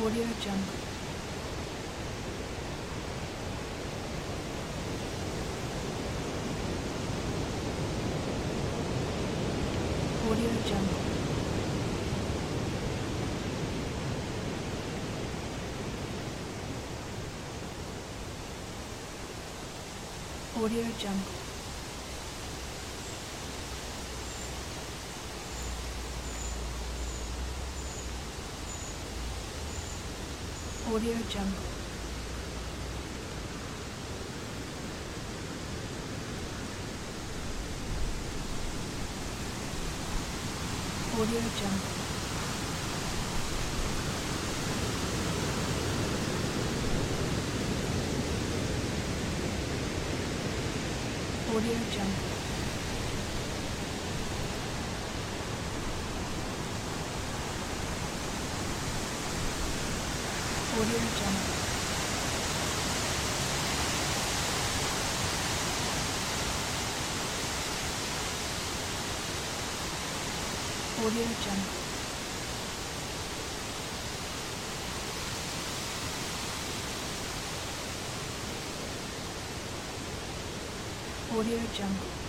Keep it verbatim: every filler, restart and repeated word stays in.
Audio Jungle. Audio Jungle. Audio Jungle. Audio Jungle. Audio Jungle. Audio Jungle. Audio Jungle. Audio Jungle. Audio Jungle.